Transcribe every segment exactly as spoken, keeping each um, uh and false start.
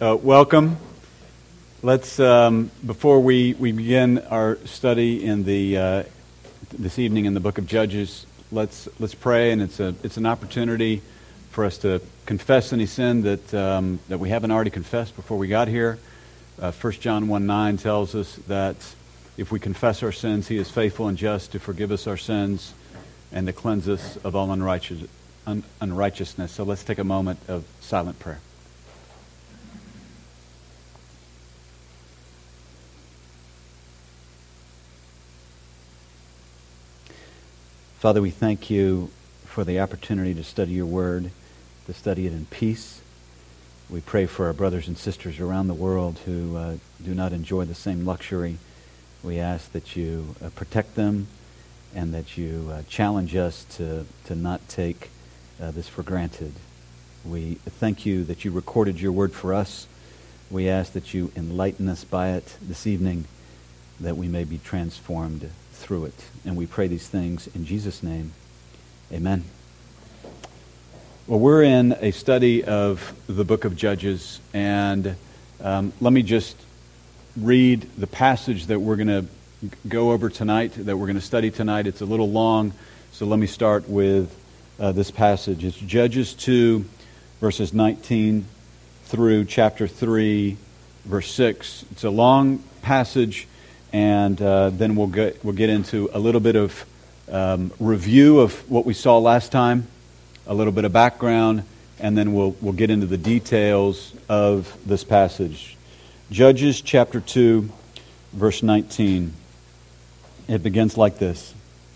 Uh, welcome. Let's um, before we, we begin our study in the uh, this evening in the book of Judges, let's let's pray, and it's a it's an opportunity for us to confess any sin that um, that we haven't already confessed before we got here. Uh, First John one nine tells us that if we confess our sins, He is faithful and just to forgive us our sins and to cleanse us of all unrighteous, un, unrighteousness. So let's take a moment of silent prayer. Father, we thank you for the opportunity to study your word, to study it in peace. We pray for our brothers and sisters around the world who uh, do not enjoy the same luxury. We ask that you uh, protect them and that you uh, challenge us to, to not take uh, this for granted. We thank you that you recorded your word for us. We ask that you enlighten us by it this evening, that we may be transformed through it. And we pray these things in Jesus' name. Amen. Well, we're in a study of the book of Judges, and um, let me just read the passage that we're going to go over tonight, that we're going to study tonight. It's a little long, so let me start with uh, this passage. It's Judges two, verses nineteen through chapter three, verse six. It's a long passage, and uh, then we'll get, we'll get into a little bit of um, review of what we saw last time, a little bit of background, and then we'll we'll get into the details of this passage. Judges chapter two, verse nineteen. It begins like this.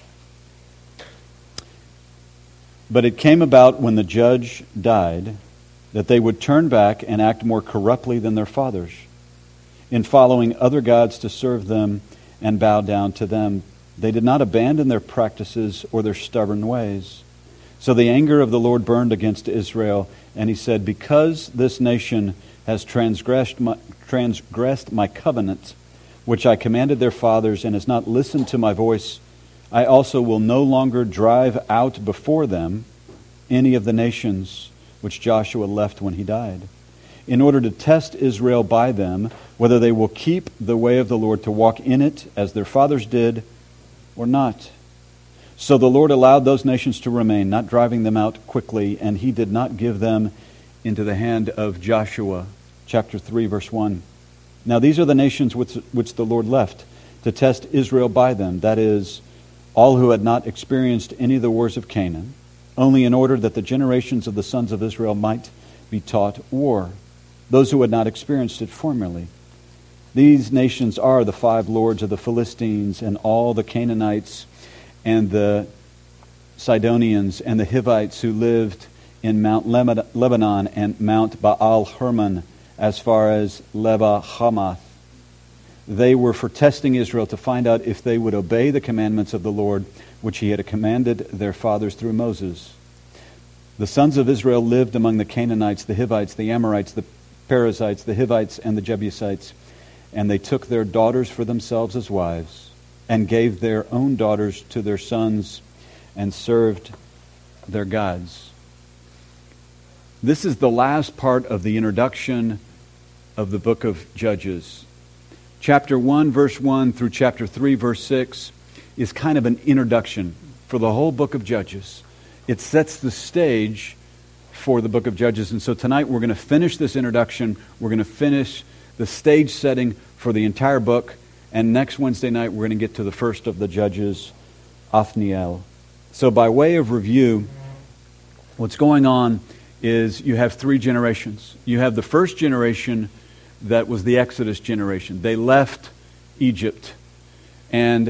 But it came about when the judge died that they would turn back and act more corruptly than their fathers, in following other gods to serve them and bow down to them. They did not abandon their practices or their stubborn ways. So the anger of the Lord burned against Israel, and he said, because this nation has transgressed my, transgressed my covenant, which I commanded their fathers, and has not listened to my voice, I also will no longer drive out before them any of the nations which Joshua left when he died, in order to test Israel by them, whether they will keep the way of the Lord to walk in it as their fathers did or not. So the Lord allowed those nations to remain, not driving them out quickly, and he did not give them into the hand of Joshua. Chapter three, verse one. Now these are the nations which, which the Lord left to test Israel by them, that is, all who had not experienced any of the wars of Canaan, only in order that the generations of the sons of Israel might be taught war, those who had not experienced it formerly. These nations are the five lords of the Philistines, and all the Canaanites, and the Sidonians, and the Hivites who lived in Mount Lebanon and Mount Baal Hermon, as far as Leba Hamath. They were for testing Israel to find out if they would obey the commandments of the Lord, which he had commanded their fathers through Moses. The sons of Israel lived among the Canaanites, the Hivites, the Amorites, the Perizzites, the Hivites, and the Jebusites, and they took their daughters for themselves as wives, and gave their own daughters to their sons, and served their gods. This is the last part of the introduction of the book of Judges. Chapter one, verse one through chapter three, verse six is kind of an introduction for the whole book of Judges. It sets the stage for the book of Judges. And so tonight we're going to finish this introduction. We're going to finish the stage setting for the entire book. And next Wednesday night we're going to get to the first of the judges, Othniel. So by way of review, what's going on is you have three generations. You have the first generation that was the Exodus generation. They left Egypt. And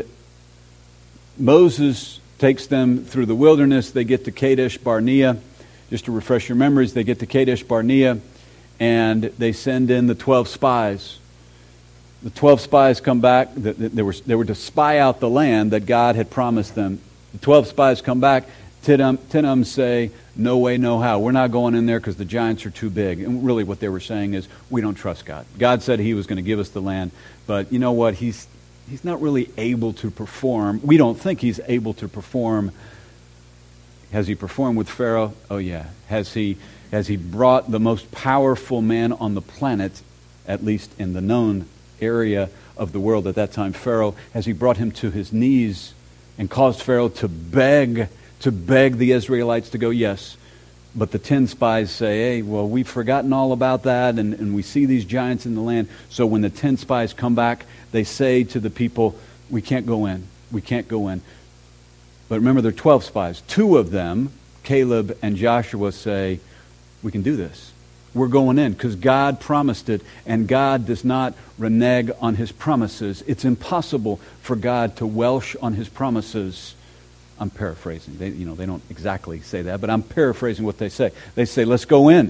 Moses takes them through the wilderness. They get to Kadesh Barnea. Just to refresh your memories, they get to Kadesh Barnea, and they send in the twelve spies. The twelve spies come back. They were, they were to spy out the land that God had promised them. The twelve spies come back. Ten of them say, no way, no how. We're not going in there because the giants are too big. And really what they were saying is, we don't trust God. God said he was going to give us the land, but you know what? He's he's not really able to perform. We don't think he's able to perform. Has he performed with Pharaoh? Oh yeah. Has he as he brought the most powerful man on the planet, at least in the known area of the world at that time, Pharaoh, as he brought him to his knees and caused Pharaoh to beg, to beg the Israelites to go, yes. But the ten spies say, hey, well, we've forgotten all about that, and, and we see these giants in the land. So when the ten spies come back, they say to the people, we can't go in. We can't go in. But remember, there are twelve spies. Two of them, Caleb and Joshua, say, we can do this. We're going in because God promised it, and God does not renege on his promises. It's impossible for God to welsh on his promises. I'm paraphrasing. They, you know, they don't exactly say that, but I'm paraphrasing what they say. They say, let's go in.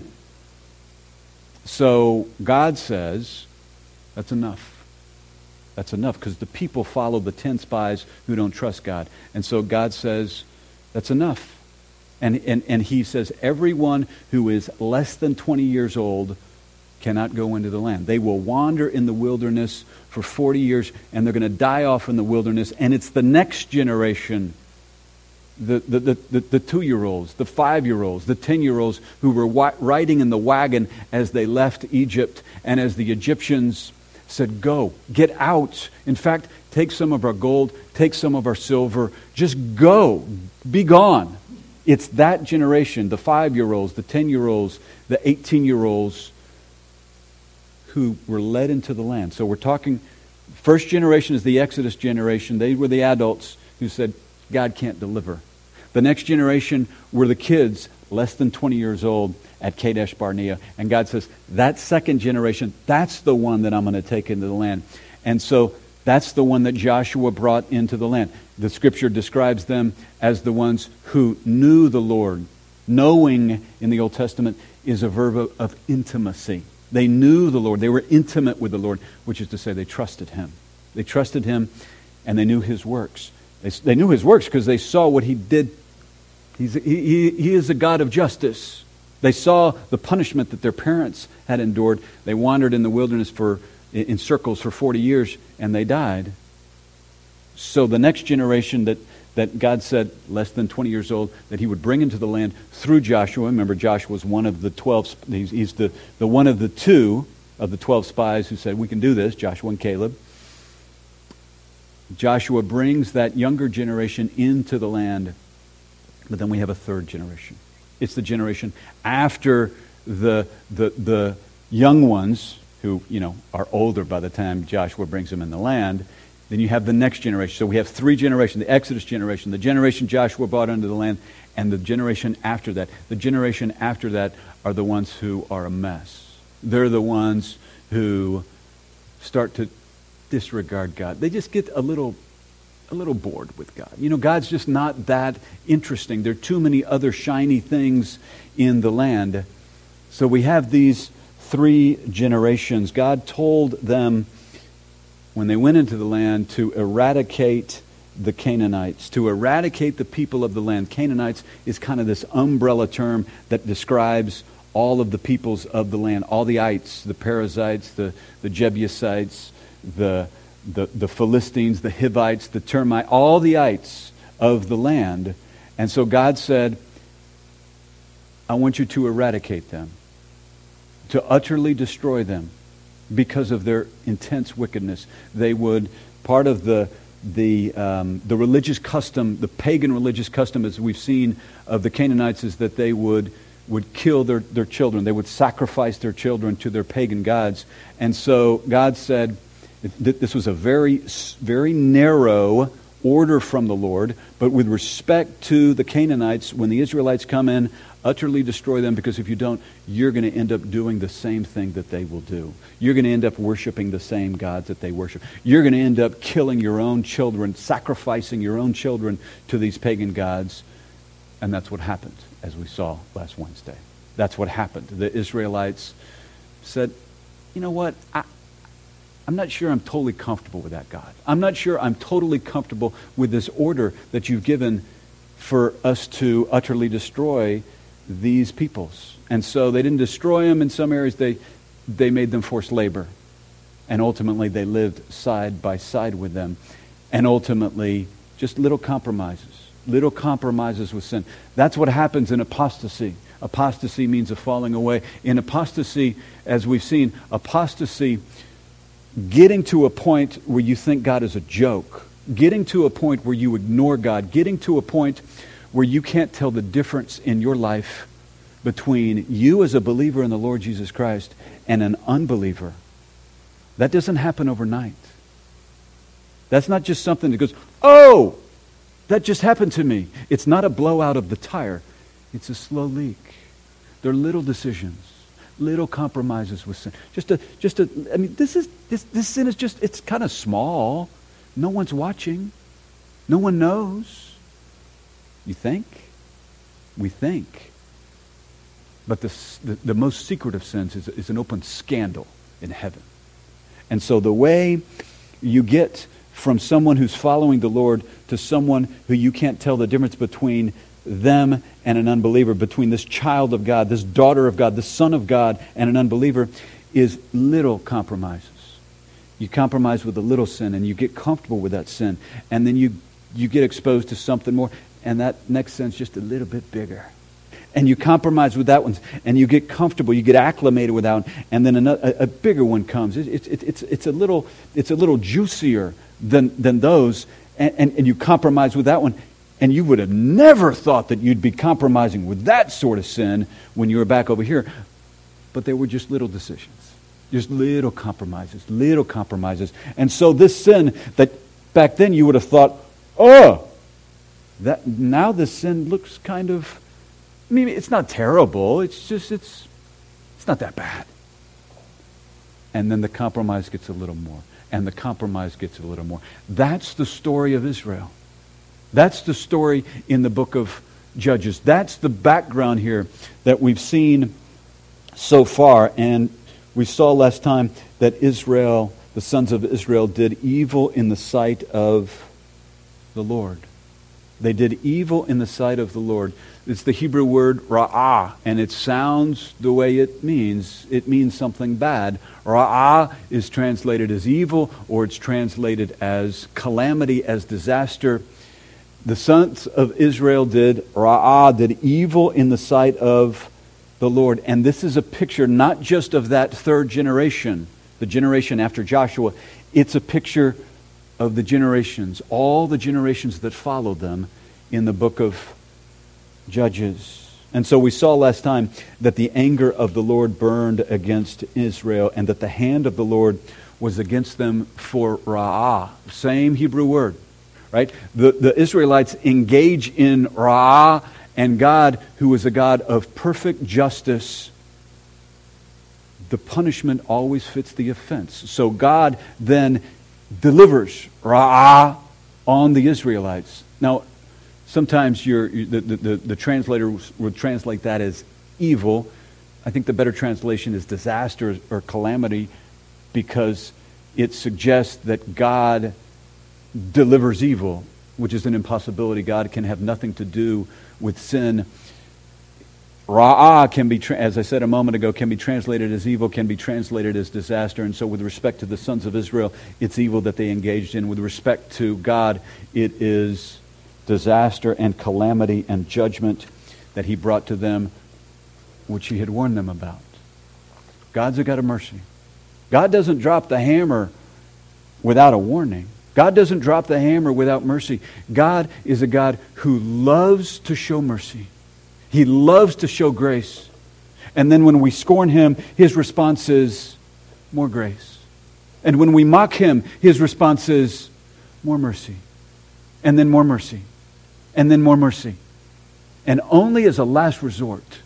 So God says, that's enough. That's enough, because the people follow the ten spies who don't trust God. And so God says, that's enough. And, and, and he says, everyone who is less than twenty years old cannot go into the land. They will wander in the wilderness for forty years, and they're going to die off in the wilderness. And it's the next generation, the, the, the, the, the two-year-olds, the five-year-olds, the ten-year-olds who were wa- riding in the wagon as they left Egypt, and as the Egyptians said, go, get out. In fact, take some of our gold, take some of our silver, just go, be gone. It's that generation, the five-year-olds, the ten-year-olds, the eighteen-year-olds who were led into the land. So we're talking, first generation is the Exodus generation. They were the adults who said, God can't deliver. The next generation were the kids, less than twenty years old, at Kadesh Barnea. And God says, that second generation, that's the one that I'm going to take into the land. And so that's the one that Joshua brought into the land. The scripture describes them as the ones who knew the Lord. Knowing in the Old Testament is a verb of, of intimacy. They knew the Lord. They were intimate with the Lord, which is to say they trusted him. They trusted him, and they knew his works. They, they knew his works because they saw what he did. He's, he, he, he is a God of justice. They saw the punishment that their parents had endured. They wandered in the wilderness for in circles for forty years, and they died. So the next generation that, that God said, less than twenty years old, that he would bring into the land through Joshua. Remember, Joshua was one of the twelve, he's, he's the, the one of the two of the twelve spies who said, we can do this, Joshua and Caleb. Joshua brings that younger generation into the land, but then we have a third generation. It's the generation after the the the young ones who, you know, are older by the time Joshua brings them in the land. Then you have the next generation. So we have three generations: the Exodus generation, the generation Joshua brought into the land, and the generation after that. The generation after that are the ones who are a mess. They're the ones who start to disregard God. They just get a little a little bored with God. You know, God's just not that interesting. There are too many other shiny things in the land. So we have these three generations. God told them when they went into the land to eradicate the Canaanites, to eradicate the people of the land. Canaanites is kind of this umbrella term that describes all of the peoples of the land, all the ites, the Perizzites, the, the Jebusites, the The, the Philistines, the Hivites, the termite, all the ites of the land. And so God said, I want you to eradicate them, to utterly destroy them because of their intense wickedness. They would, part of the the um, the religious custom, the pagan religious custom, as we've seen of the Canaanites, is that they would would kill their, their children. They would sacrifice their children to their pagan gods. And so God said, this was a very, very narrow order from the Lord, but with respect to the Canaanites, when the Israelites come in, utterly destroy them, because if you don't, you're going to end up doing the same thing that they will do. You're going to end up worshiping the same gods that they worship. You're going to end up killing your own children, sacrificing your own children to these pagan gods. And that's what happened, as we saw last Wednesday. That's what happened. The Israelites said, you know what, I I'm not sure I'm totally comfortable with that, God. I'm not sure I'm totally comfortable with this order that you've given for us to utterly destroy these peoples. And so they didn't destroy them in some areas. They, they made them forced labor. And ultimately they lived side by side with them. And ultimately just little compromises. Little compromises with sin. That's what happens in apostasy. Apostasy means a falling away. In apostasy, as we've seen, apostasy, getting to a point where you think God is a joke, getting to a point where you ignore God, getting to a point where you can't tell the difference in your life between you as a believer in the Lord Jesus Christ and an unbeliever. That doesn't happen overnight. That's not just something that goes, oh, that just happened to me. It's not a blowout of the tire. It's a slow leak. They're little decisions, little compromises with sin. Just a, just a. I mean, this is this this sin is just. It's kind of small. No one's watching. No one knows. You think? We think. But the the, the most secret of sins is is an open scandal in heaven. And so the way you get from someone who's following the Lord to someone who you can't tell the difference between them and an unbeliever, between this child of God, this daughter of God, this son of God and an unbeliever, is little compromises. You compromise with a little sin and you get comfortable with that sin, and then you you get exposed to something more, and that next sin's just a little bit bigger. And you compromise with that one, and you get comfortable, you get acclimated with that one, and then another, a, a bigger one comes. It, it, it, it's it's a little it's a little juicier than than those, and, and, and you compromise with that one. And you would have never thought that you'd be compromising with that sort of sin when you were back over here. But they were just little decisions. Just little compromises, little compromises. And so this sin that back then you would have thought, oh, that now this sin looks kind of, I mean, it's not terrible. It's just, it's, it's not that bad. And then the compromise gets a little more. And the compromise gets a little more. That's the story of Israel. That's the story in the book of Judges. That's the background here that we've seen so far. And we saw last time that Israel, the sons of Israel, did evil in the sight of the Lord. They did evil in the sight of the Lord. It's the Hebrew word ra'ah, and it sounds the way it means. It means something bad. Ra'ah is translated as evil, or it's translated as calamity, as disaster. The sons of Israel did ra'ah, did evil in the sight of the Lord. And this is a picture not just of that third generation, the generation after Joshua. It's a picture of the generations, all the generations that followed them in the book of Judges. And so we saw last time that the anger of the Lord burned against Israel, and that the hand of the Lord was against them for ra'ah. Same Hebrew word. Right? The, the Israelites engage in ra'ah, and God, who is a God of perfect justice, the punishment always fits the offense. So God then delivers ra'ah on the Israelites. Now, sometimes you're, the, the, the, the translator would translate that as evil. I think the better translation is disaster or calamity, because it suggests that God delivers evil, which is an impossibility. God can have nothing to do with sin. Ra'ah can be, as I said a moment ago, can be translated as evil, can be translated as disaster. And so with respect to the sons of Israel, it's evil that they engaged in. With respect to God, it is disaster and calamity and judgment that he brought to them, which he had warned them about. God's a God of mercy. God doesn't drop the hammer without a warning. God doesn't drop the hammer without mercy. God is a God who loves to show mercy. He loves to show grace. And then when we scorn him, his response is more grace. And when we mock him, his response is more mercy. And then more mercy. And then more mercy. And only as a last resort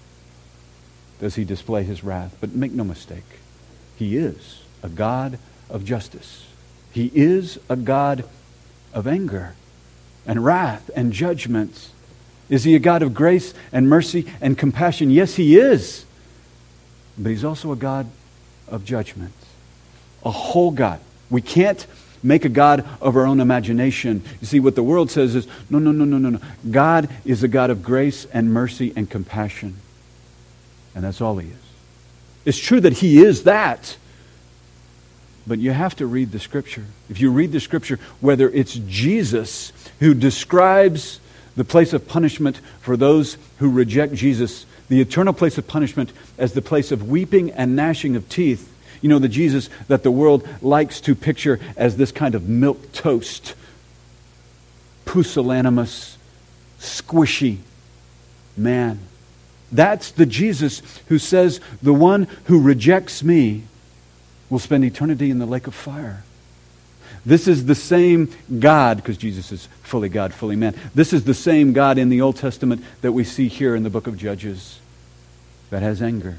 does he display his wrath. But make no mistake, he is a God of justice. He is a God of anger and wrath and judgment. Is he a God of grace and mercy and compassion? Yes, he is. But he's also a God of judgment. A whole God. We can't make a God of our own imagination. You see, what the world says is, no, no, no, no, no, no. God is a God of grace and mercy and compassion. And that's all he is. It's true that he is that. But you have to read the Scripture. If you read the Scripture, whether it's Jesus who describes the place of punishment for those who reject Jesus, the eternal place of punishment as the place of weeping and gnashing of teeth. You know, the Jesus that the world likes to picture as this kind of milquetoast, pusillanimous, squishy man. That's the Jesus who says, the one who rejects me will spend eternity in the lake of fire. This is the same God, because Jesus is fully God, fully man. This is the same God in the Old Testament that we see here in the book of Judges that has anger.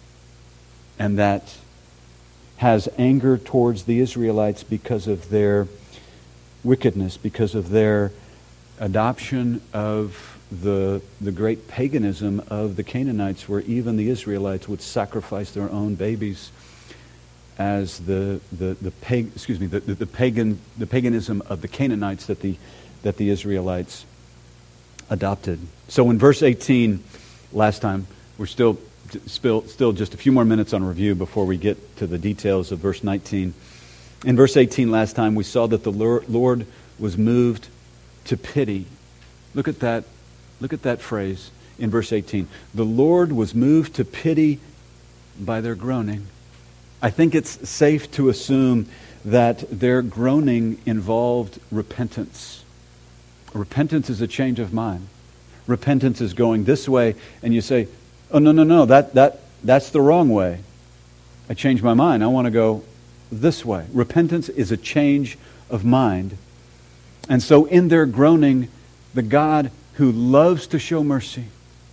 And that has anger towards the Israelites because of their wickedness, because of their adoption of the, the great paganism of the Canaanites, where even the Israelites would sacrifice their own babies as the the the pag, excuse me the, the, the pagan the paganism of the Canaanites that the that the Israelites adopted. So in verse eighteen, last time, we're still still still just a few more minutes on review before we get to the details of verse nineteen. In verse eighteen last time, we saw that the Lord was moved to pity. Look at that. Look at that phrase in verse eighteen. The Lord was moved to pity by their groaning. I think it's safe to assume that their groaning involved repentance. Repentance is a change of mind. Repentance is going this way, and you say, oh, no, no, no, that that that's the wrong way. I changed my mind. I want to go this way. Repentance is a change of mind. And so in their groaning, the God who loves to show mercy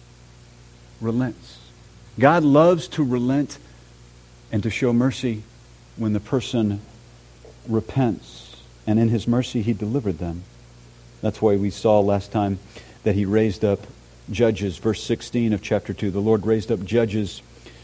relents. God loves to relent and to show mercy when the person repents. And in His mercy, He delivered them. That's why we saw last time that He raised up judges. Verse sixteen of chapter two, the Lord raised up judges.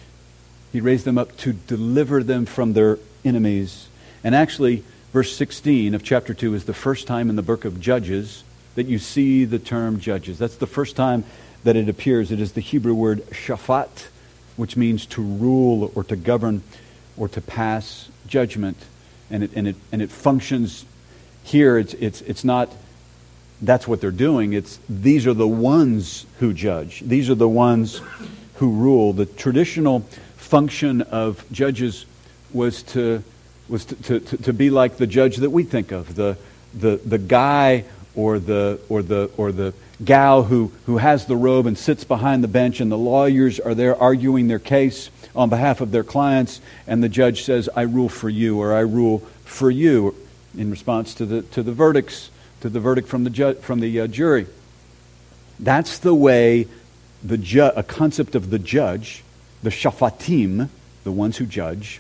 He raised them up to deliver them from their enemies. And actually, verse sixteen of chapter two is the first time in the book of Judges that you see the term judges. That's the first time that it appears. It is the Hebrew word shafat, which means to rule or to govern or to pass judgment. And it and it and it functions here. It's it's it's not that's what they're doing. It's these are the ones who judge. These are the ones who rule. The traditional function of judges was to was to, to, to, to be like the judge that we think of, the the the guy or the or the or the gal who, who has the robe and sits behind the bench, and the lawyers are there arguing their case on behalf of their clients, and the judge says, I rule for you, or I rule for you, in response to the to the verdicts, to the verdict from the ju- from the uh, jury. That's the way the ju- a concept of the judge, the shafatim, the ones who judge,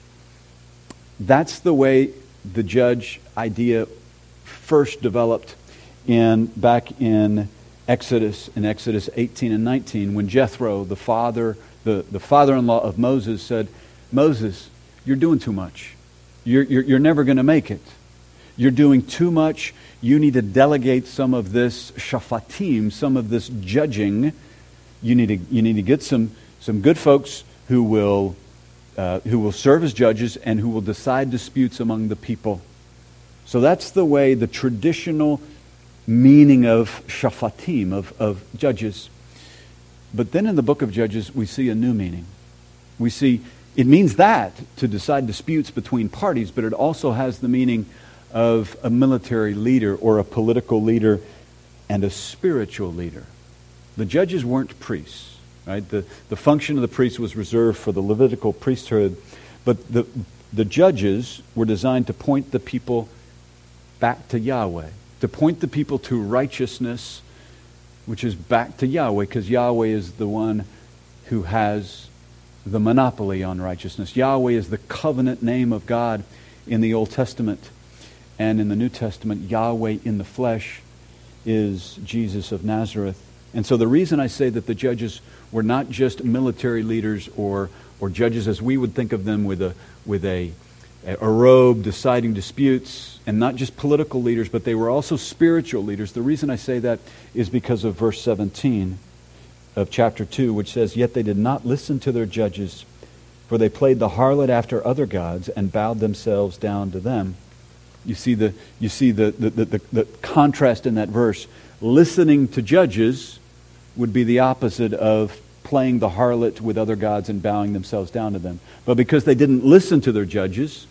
that's the way the judge idea first developed in back in Exodus, in Exodus eighteen and nineteen, when Jethro, the father, the, the father-in-law of Moses, said, Moses, you're doing too much. You're, you're, you're never going to make it. You're doing too much. You need to delegate some of this shafatim, some of this judging. You need to you need to get some some good folks who will uh, who will serve as judges and who will decide disputes among the people. So that's the way, the traditional meaning of shafatim, of, of judges. But then in the book of Judges, we see a new meaning. We see, it means that, to decide disputes between parties, but it also has the meaning of a military leader or a political leader and a spiritual leader. The judges weren't priests, right? The, the function of the priest was reserved for the Levitical priesthood, but the, the judges were designed to point the people back to Yahweh, to point the people to righteousness, which is back to Yahweh, because Yahweh is the one who has the monopoly on righteousness. Yahweh is the covenant name of God in the Old Testament. And in the New Testament, Yahweh in the flesh is Jesus of Nazareth. And so the reason I say that the judges were not just military leaders or or judges as we would think of them with a with a a robe deciding disputes, and not just political leaders, but they were also spiritual leaders. The reason I say that is because of verse seventeen of chapter two, which says, Yet they did not listen to their judges, for they played the harlot after other gods and bowed themselves down to them. You see the you see the the, the, the, the contrast in that verse. Listening to judges would be the opposite of playing the harlot with other gods and bowing themselves down to them. But because they didn't listen to their judges,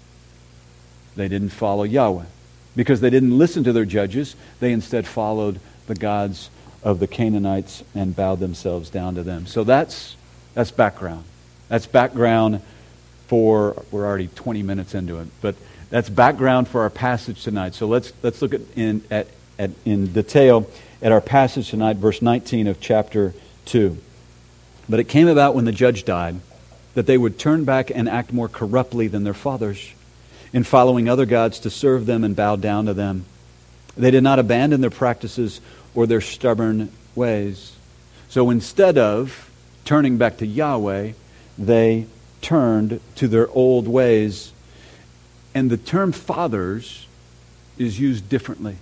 they didn't follow Yahweh. Because they didn't listen to their judges, they instead followed the gods of the Canaanites and bowed themselves down to them. So that's that's background. That's background for, we're already twenty minutes into it, but that's background for our passage tonight. So let's let's look at in at, at in detail at our passage tonight, verse nineteen of chapter two. But it came about when the judge died that they would turn back and act more corruptly than their fathers, in following other gods to serve them and bow down to them. They did not abandon their practices or their stubborn ways. So instead of turning back to Yahweh, they turned to their old ways. And the term fathers is used differently.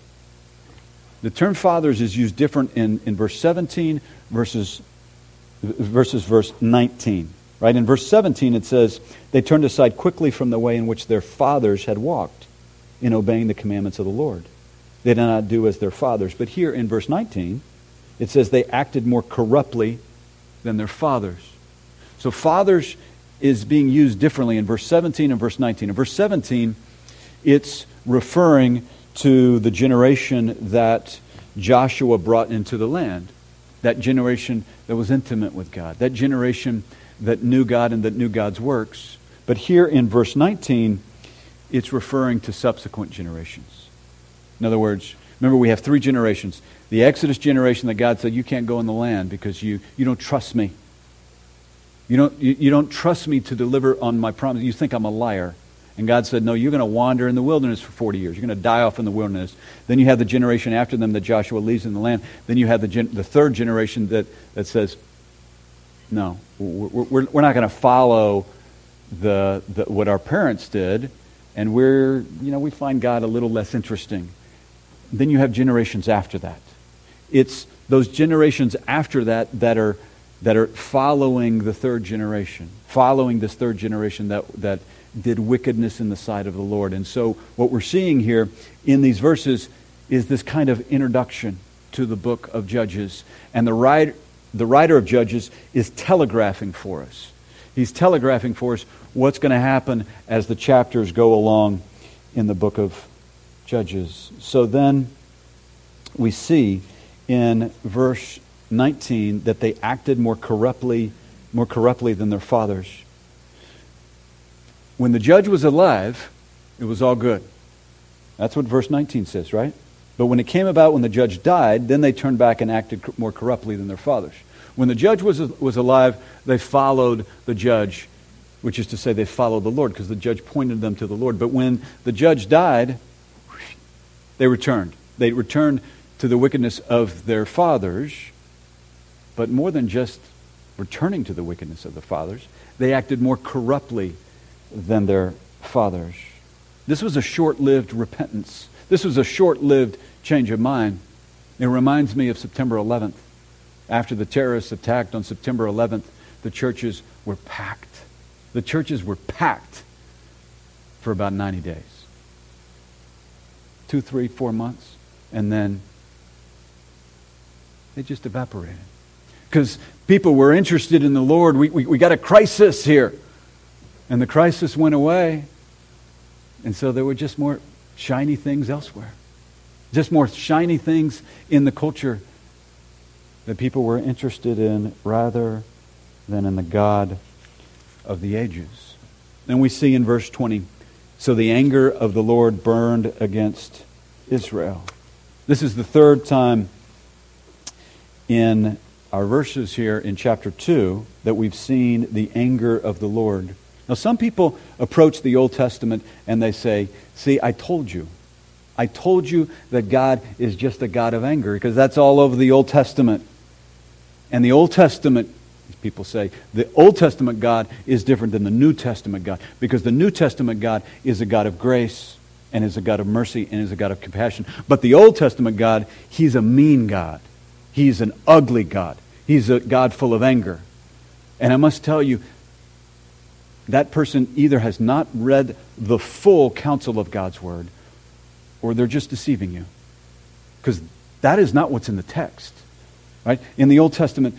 The term fathers is used different in, in verse seventeen versus, versus verse nineteen. Right? In verse seventeen it says, they turned aside quickly from the way in which their fathers had walked in obeying the commandments of the Lord. They did not do as their fathers. But here in verse nineteen, it says they acted more corruptly than their fathers. So fathers is being used differently in verse seventeen and verse nineteen. In verse seventeen, it's referring to the generation that Joshua brought into the land. That generation that was intimate with God. That generation that knew God and that knew God's works. But here in verse nineteen, it's referring to subsequent generations. In other words, remember we have three generations. The Exodus generation that God said, you can't go in the land because you, you don't trust me. You don't, you, you don't trust me to deliver on my promise. You think I'm a liar. And God said, no, you're going to wander in the wilderness for forty years. You're going to die off in the wilderness. Then you have the generation after them that Joshua leaves in the land. Then you have the gen- the third generation that, that says, no, we're, we're, we're not going to follow the, the what our parents did, and we're, you know, we find God a little less interesting. Then you have generations after that. It's those generations after that that are that are following the third generation, following this third generation that that did wickedness in the sight of the Lord. And so what we're seeing here in these verses is this kind of introduction to the book of Judges. And the writer, the writer of Judges is telegraphing for us. He's telegraphing for us what's going to happen as the chapters go along in the book of Judges. So then we see in verse nineteen that they acted more corruptly, more corruptly than their fathers. When the judge was alive, it was all good. That's what verse nineteen says, right? But when it came about when the judge died, then they turned back and acted more corruptly than their fathers. When the judge was was alive, they followed the judge, which is to say they followed the Lord, because the judge pointed them to the Lord. But when the judge died, they returned. They returned to the wickedness of their fathers, but more than just returning to the wickedness of the fathers, they acted more corruptly than their fathers. This was a short-lived repentance. This was a short-lived change of mind. It reminds me of September eleventh. After the terrorists attacked on September eleventh, the churches were packed. The churches were packed for about ninety days. Two, three, four months. And then they just evaporated. Because people were interested in the Lord. We, we, we got a crisis here. And the crisis went away. And so there were just more shiny things elsewhere. Just more shiny things in the culture that people were interested in rather than in the God of the ages. And we see in verse twenty, so the anger of the Lord burned against Israel. This is the third time in our verses here in chapter two that we've seen the anger of the Lord. Now, some people approach the Old Testament and they say, see, I told you. I told you that God is just a God of anger, because that's all over the Old Testament. And the Old Testament, people say, the Old Testament God is different than the New Testament God, because the New Testament God is a God of grace and is a God of mercy and is a God of compassion. But the Old Testament God, He's a mean God. He's an ugly God. He's a God full of anger. And I must tell you, that person either has not read the full counsel of God's Word, or they're just deceiving you. Because that is not what's in the text. Right? In the Old Testament,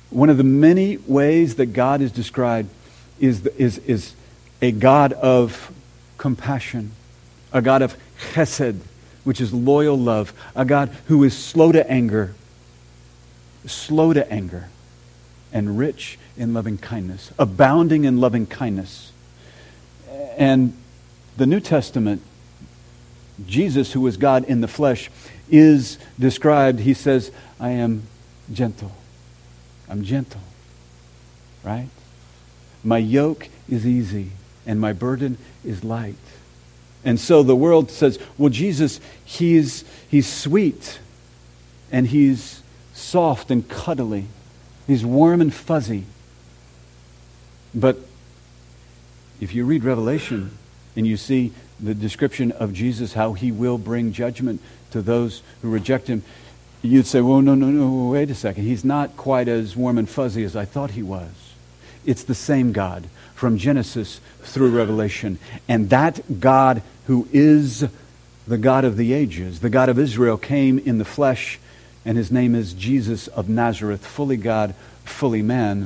One of the many ways that God is described is, is, is a God of compassion, a God of chesed, which is loyal love, a God who is slow to anger, slow to anger, and rich in loving kindness, abounding in loving kindness. And the New Testament, Jesus, who is God in the flesh, is described, he says, I am gentle. I'm gentle, right? My yoke is easy and my burden is light. And so the world says, well, Jesus, he's, he's sweet and he's soft and cuddly. He's warm and fuzzy. But if you read Revelation and you see the description of Jesus, how he will bring judgment to those who reject him, you'd say, well, no, no, no, wait a second. He's not quite as warm and fuzzy as I thought he was. It's the same God from Genesis through Revelation. And that God who is the God of the ages, the God of Israel, came in the flesh, and his name is Jesus of Nazareth, fully God, fully man.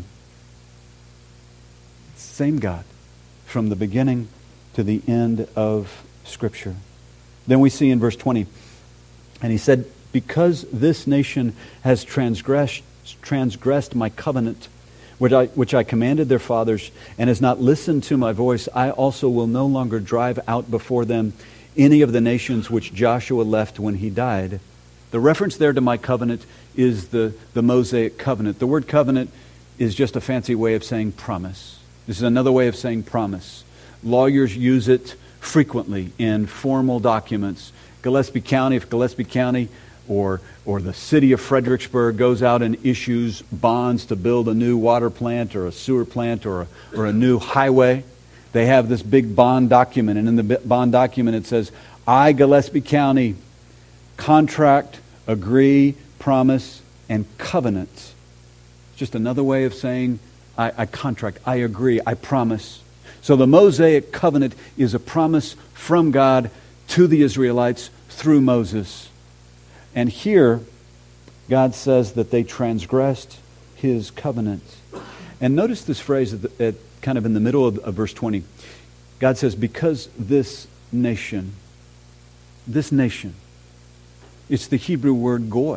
Same God from the beginning to the end of Scripture. Then we see in verse twenty, and he said, because this nation has transgressed, transgressed my covenant, which I, which I commanded their fathers, and has not listened to my voice, I also will no longer drive out before them any of the nations which Joshua left when he died. The reference there to my covenant is the, the Mosaic covenant. The word covenant is just a fancy way of saying promise. This is another way of saying promise. Lawyers use it frequently in formal documents. Gillespie County, if Gillespie County or or the city of Fredericksburg goes out and issues bonds to build a new water plant or a sewer plant or a, or a new highway, they have this big bond document. And in the bond document it says, I, Gillespie County, contract, agree, promise, and covenant. Just another way of saying I, I contract, I agree, I promise. So the Mosaic covenant is a promise from God to the Israelites through Moses. And here, God says that they transgressed his covenant. And notice this phrase at, the, at kind of in the middle of, of verse twenty. God says, because this nation, this nation, it's the Hebrew word goy.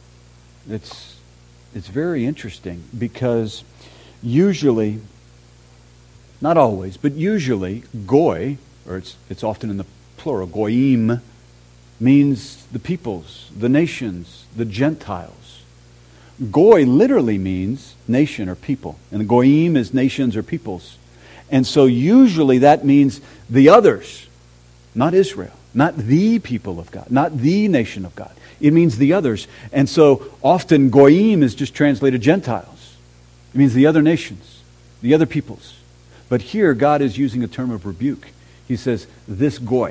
It's, it's very interesting because usually, not always, but usually, goy, or it's, it's often in the plural, goyim, means the peoples, the nations, the Gentiles. Goy literally means nation or people. And the goyim is nations or peoples. And so usually that means the others, not Israel, not the people of God, not the nation of God. It means the others. And so often goyim is just translated Gentiles. It means the other nations, the other peoples. But here God is using a term of rebuke. He says, this goy,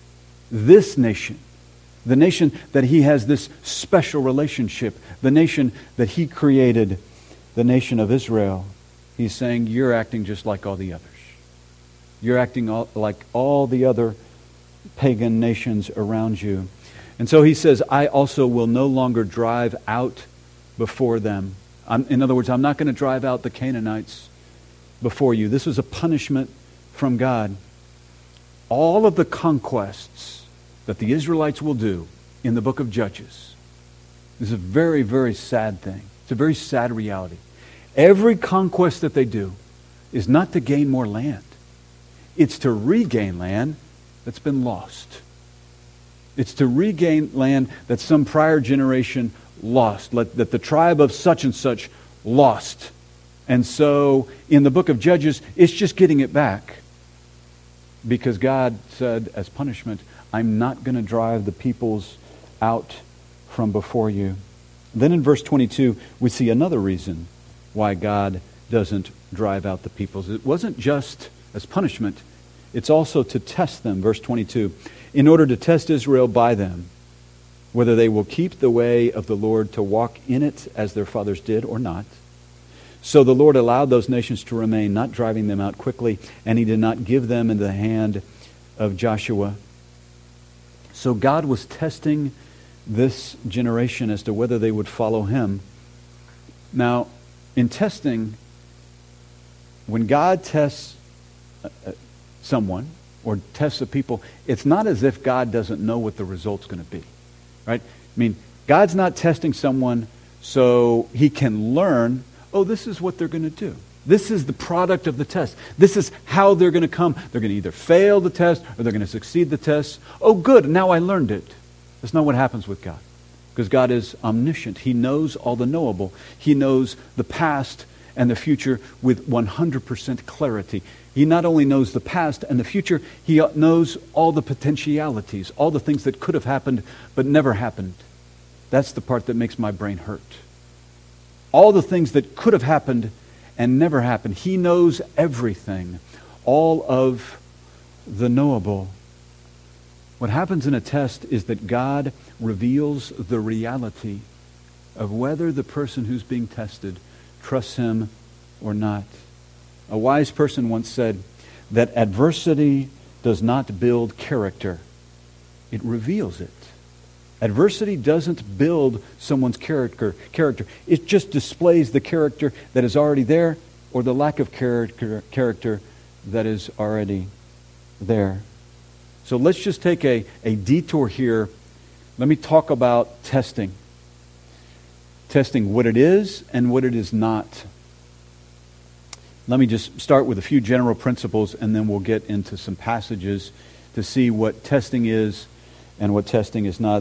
this nation, the nation that he has this special relationship, the nation that he created, the nation of Israel, he's saying, you're acting just like all the others. You're acting all, like all the other pagan nations around you. And so he says, I also will no longer drive out before them. I'm, in other words, I'm not going to drive out the Canaanites before you. This was a punishment from God. All of the conquests that the Israelites will do in the book of Judges is a very, very sad thing. It's a very sad reality. Every conquest that they do is not to gain more land. It's to regain land that's been lost. It's to regain land that some prior generation lost, that the tribe of such and such lost. And so in the book of Judges, it's just getting it back. Because God said as punishment, I'm not going to drive the peoples out from before you. Then in verse twenty-two, we see another reason why God doesn't drive out the peoples. It wasn't just as punishment. It's also to test them, verse twenty-two, in order to test Israel by them, whether they will keep the way of the Lord to walk in it as their fathers did or not. So the Lord allowed those nations to remain, not driving them out quickly, and he did not give them into the hand of Joshua. So God was testing this generation as to whether they would follow him. Now, in testing, when God tests someone or tests a people, it's not as if God doesn't know what the result's going to be, right? I mean, God's not testing someone so he can learn, oh, this is what they're going to do. This is the product of the test. This is how they're going to come. They're going to either fail the test or they're going to succeed the test. Oh, good, now I learned it. That's not what happens with God. Because God is omniscient. He knows all the knowable. He knows the past and the future with one hundred percent clarity. He not only knows the past and the future, he knows all the potentialities, all the things that could have happened but never happened. That's the part that makes my brain hurt. All the things that could have happened and never happened. He knows everything, all of the knowable. What happens in a test is that God reveals the reality of whether the person who's being tested trusts him or not. A wise person once said that adversity does not build character. It reveals it. Adversity doesn't build someone's character. Character. It just displays the character that is already there or the lack of character, character that is already there. So let's just take a, a detour here. Let me talk about testing. Testing what it is and what it is not. Let me just start with a few general principles and then we'll get into some passages to see what testing is and what testing is not.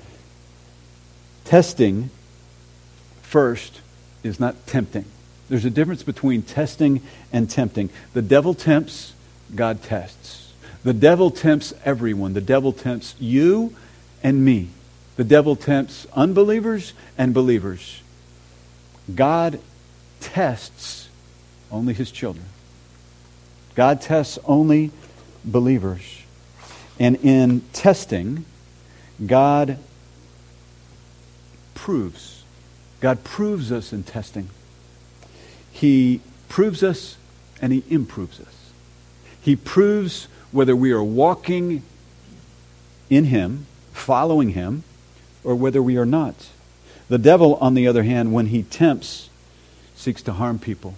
Testing, first, is not tempting. There's a difference between testing and tempting. The devil tempts, God tests. The devil tempts everyone. The devil tempts you and me. The devil tempts unbelievers and believers. God tests only his children. God tests only believers. And in testing, God proves. God proves us in testing. He proves us and he improves us. He proves whether we are walking in him, following him, or whether we are not. The devil, on the other hand, when he tempts, seeks to harm people.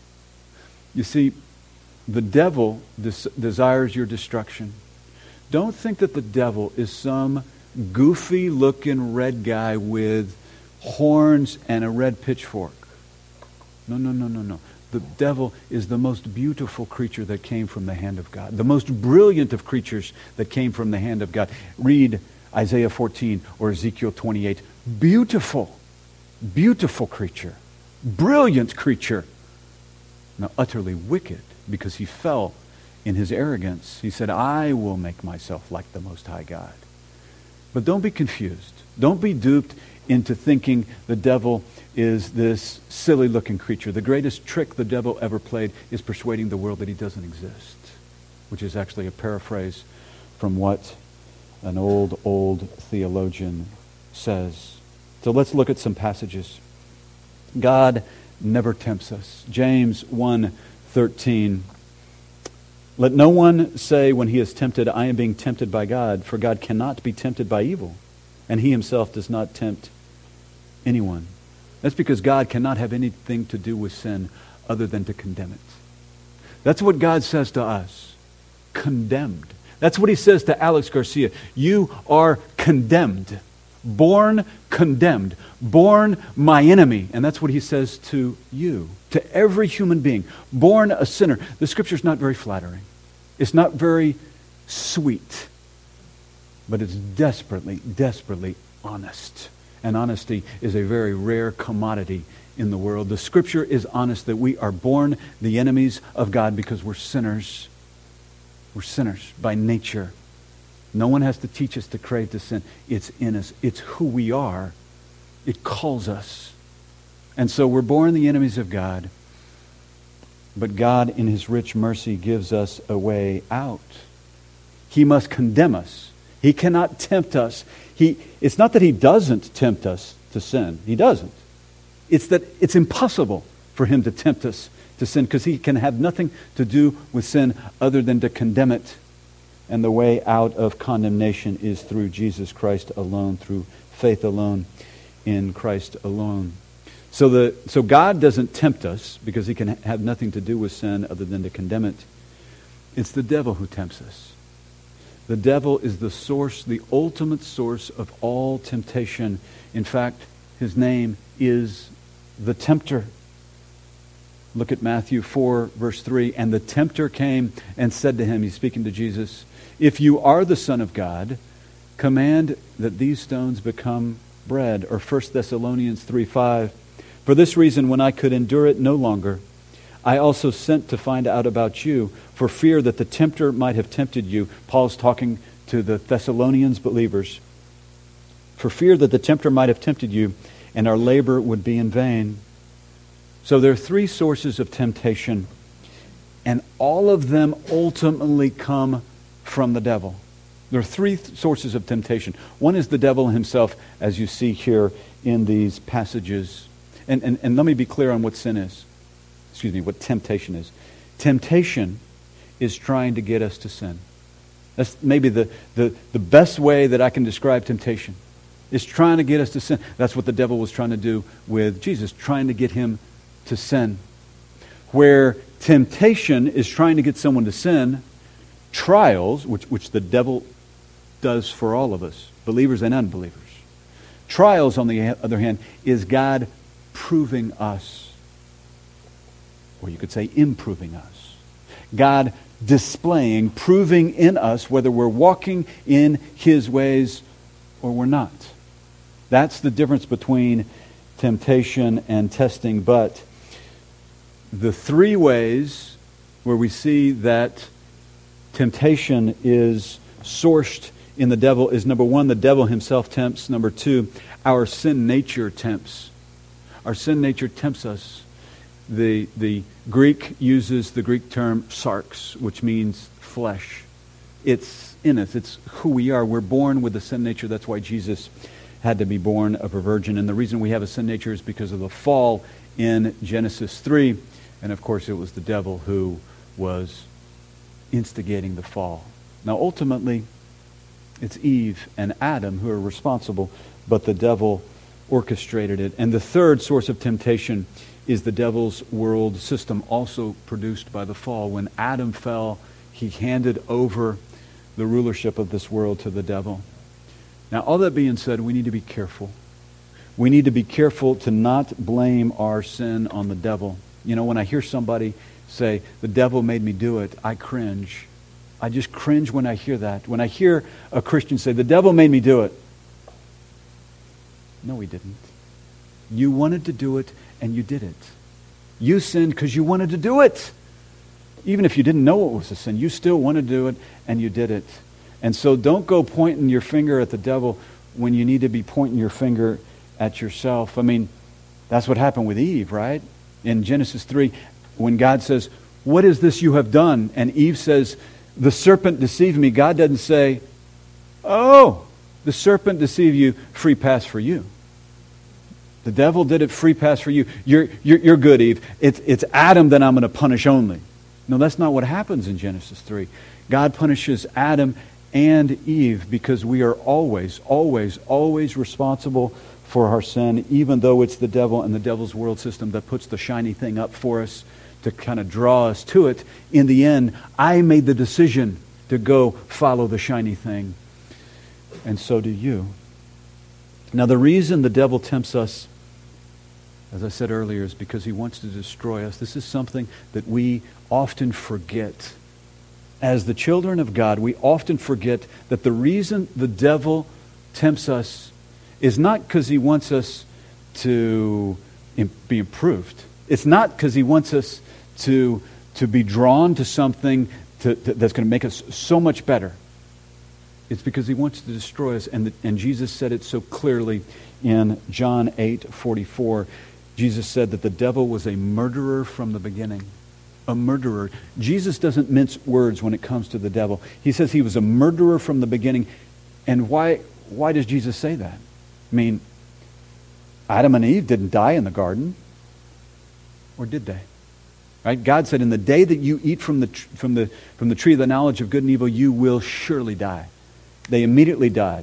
You see, the devil des- desires your destruction. Don't think that the devil is some goofy-looking red guy with horns and a red pitchfork. No, no, no, no, no. The devil is the most beautiful creature that came from the hand of God. The most brilliant of creatures that came from the hand of God. Read Isaiah fourteen or Ezekiel twenty-eight. Beautiful, beautiful creature. Brilliant creature. Now utterly wicked because he fell in his arrogance. He said, I will make myself like the Most High God. But don't be confused. Don't be duped into thinking the devil is this silly-looking creature. The greatest trick the devil ever played is persuading the world that he doesn't exist, which is actually a paraphrase from what an old, old theologian says. So let's look at some passages. God never tempts us. James one thirteen. Let no one say when he is tempted, I am being tempted by God, for God cannot be tempted by evil, and he himself does not tempt anyone. That's because God cannot have anything to do with sin other than to condemn it. That's what God says to us. Condemned. That's what he says to Alex Garcia. You are condemned. Born condemned. Born my enemy. And that's what he says to you. To every human being. Born a sinner. The scripture's not very flattering. It's not very sweet. But it's desperately, desperately honest. And honesty is a very rare commodity in the world. The scripture is honest that we are born the enemies of God because we're sinners. We're sinners by nature. No one has to teach us to crave to sin. It's in us. It's who we are. It calls us. And so we're born the enemies of God. But God, in his rich mercy, gives us a way out. He must condemn us. He cannot tempt us. He, it's not that he doesn't tempt us to sin. He doesn't. It's that it's impossible for him to tempt us to sin because he can have nothing to do with sin other than to condemn it. And the way out of condemnation is through Jesus Christ alone, through faith alone, in Christ alone. So the so God doesn't tempt us because he can have nothing to do with sin other than to condemn it. It's the devil who tempts us. The devil is the source, the ultimate source of all temptation. In fact, his name is the tempter. Look at Matthew four, verse three. And the tempter came and said to him, he's speaking to Jesus, if you are the Son of God, command that these stones become bread. Or First Thessalonians three five. For this reason, when I could endure it no longer, I also sent to find out about you, for fear that the tempter might have tempted you. Paul's talking to the Thessalonians believers. For fear that the tempter might have tempted you, and our labor would be in vain. So there are three sources of temptation, and all of them ultimately come from the devil. There are three th- sources of temptation. One is the devil himself, as you see here in these passages. And, and, and let me be clear on what sin is. Excuse me, what temptation is. Temptation is trying to get us to sin. That's maybe the, the, the best way that I can describe temptation. It's trying to get us to sin. That's what the devil was trying to do with Jesus, trying to get him to sin. Where temptation is trying to get someone to sin, trials, which, which the devil does for all of us, believers and unbelievers. Trials, on the other hand, is God proving us. Or you could say improving us. God displaying, proving in us whether we're walking in His ways or we're not. That's the difference between temptation and testing. But the three ways where we see that temptation is sourced in the devil is, number one, the devil himself tempts. Number two, our sin nature tempts. Our sin nature tempts us. The, the Greek uses the Greek term sarx, which means flesh. It's in us. It's who we are. We're born with a sin nature. That's why Jesus had to be born of a virgin. And the reason we have a sin nature is because of the fall in Genesis three. And of course, it was the devil who was instigating the fall. Now, ultimately, it's Eve and Adam who are responsible, but the devil orchestrated it. And the third source of temptation is the devil's world system, also produced by the fall. When Adam fell, he handed over the rulership of this world to the devil. Now, all that being said, we need to be careful. We need to be careful to not blame our sin on the devil. You know, when I hear somebody say, the devil made me do it, I cringe. I just cringe when I hear that. When I hear a Christian say, the devil made me do it. No, he didn't. You wanted to do it, and you did it. You sinned because you wanted to do it. Even if you didn't know it was a sin, you still wanted to do it, and you did it. And so don't go pointing your finger at the devil when you need to be pointing your finger at yourself. I mean, that's what happened with Eve, right? In Genesis three, when God says, what is this you have done? And Eve says, the serpent deceived me. God doesn't say, oh, the serpent deceived you, free pass for you. The devil did it, free pass for you. You're, you're, you're good, Eve. It's, it's Adam that I'm going to punish only. No, that's not what happens in Genesis three. God punishes Adam and Eve because we are always, always, always responsible for our sin, even though it's the devil and the devil's world system that puts the shiny thing up for us to kind of draw us to it. In the end, I made the decision to go follow the shiny thing. And so do you. Now, the reason the devil tempts us, as I said earlier, is because he wants to destroy us. This is something that we often forget. As the children of God, we often forget that the reason the devil tempts us is not because he wants us to be improved. It's not because he wants us to, to be drawn to something to, to, that's going to make us so much better. It's because he wants to destroy us. And, the, and Jesus said it so clearly in John eight forty-four. Jesus said that the devil was a murderer from the beginning. A murderer. Jesus doesn't mince words when it comes to the devil. He says he was a murderer from the beginning. And why, why does Jesus say that? I mean, Adam and Eve didn't die in the garden. Or did they? Right? God said, in the day that you eat from the, from the, from the tree of the knowledge of good and evil, you will surely die. They immediately died.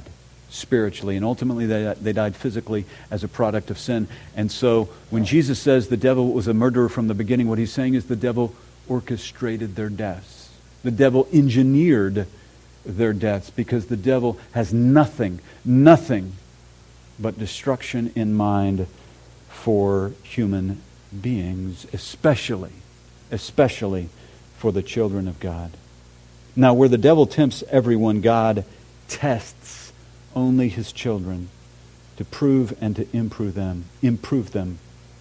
spiritually, and ultimately they, they died physically as a product of sin. And so when Jesus says the devil was a murderer from the beginning, what he's saying is the devil orchestrated their deaths. The devil engineered their deaths, because the devil has nothing, nothing but destruction in mind for human beings, especially, especially for the children of God. Now, where the devil tempts everyone, God tests only his children to prove and to improve them, improve them.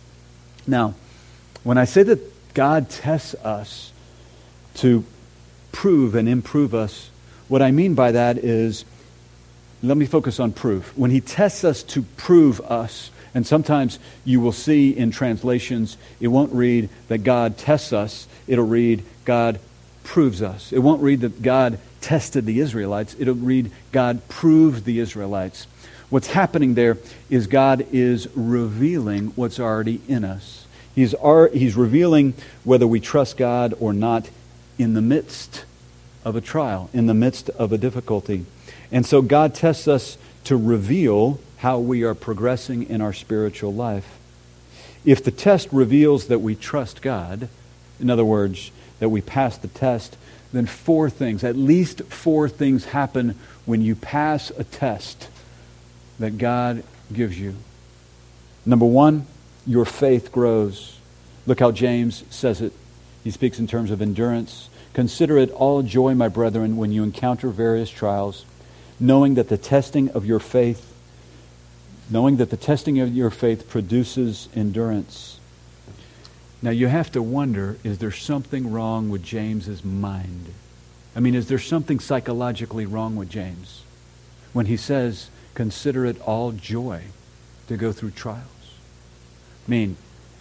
Now, when I say that God tests us to prove and improve us, what I mean by that is, let me focus on proof. When he tests us to prove us, and sometimes you will see in translations, it won't read that God tests us, it'll read God proves us. It won't read that God tested the Israelites, it'll read God proved the Israelites. What's happening there is God is revealing what's already in us. He's, he's revealing whether we trust God or not in the midst of a trial, in the midst of a difficulty. And so God tests us to reveal how we are progressing in our spiritual life. If the test reveals that we trust God, in other words, that we pass the test, then four things, at least four things happen when you pass a test that God gives you. Number one, your faith grows. Look how James says it. He speaks in terms of endurance. Consider it all joy, my brethren, when you encounter various trials, knowing that the testing of your faith, knowing that the testing of your faith produces endurance. Now you have to wonder, is there something wrong with James's mind? I mean, is there something psychologically wrong with James when he says, consider it all joy to go through trials? I mean,